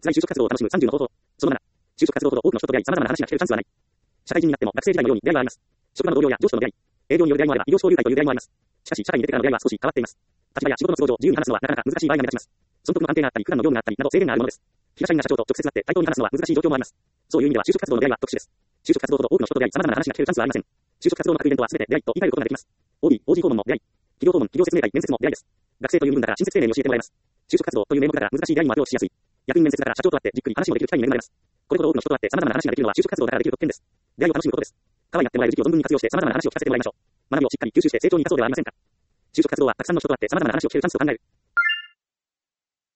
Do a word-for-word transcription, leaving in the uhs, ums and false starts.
在就職活動を楽しむさんじゅうの方法。そのなな、就職活動ほど多くの人と出会い、様々な話が聞けるチャンスはない。社会人になっても学生時代のように出会いはあります。職場の同僚や上司との出会い、営業による出会いもあれば、異業交流会という出会いもあります。しかし、社会に出てからの出会いは少し変わっています。立場や仕事の都合上、自由に話すのはなかなか難しい場合が目立ちます。損得の関係があったり、普段の業務があったりなど制限があるものです。平社員が社長と直接会って対等に話すのは難しい状況もあります。そういう意味では就職活動の出会いは特殊です。就職活動ほど多くの人と出会い、様々な話が聞けるチャンスはありません。就職活動の各イベントは全て出会いと言い換えることができます。オービー、オージー 訪問も出会い。企業訪問、企業説明会、面接も出会いです。学生という身分だから親切丁寧に教えてもらえます。就職活動という名目だから難しい出会いにもアプローチしやすい。役員面接だから社長と会ってじっくり話もできる機会に恵まれます。これほど多くの人と会って様々な話ができるのは就職活動だからできる特権です。出会いを楽しむことです。可愛いやってもらえる時期を存分に活用して様々な話を聞かせてもらいましょう。学びをしっかり吸収して成長に生かそうではありませんか。就職活動はたくさんの人と会って様々な話を聞けるチャンスと考える。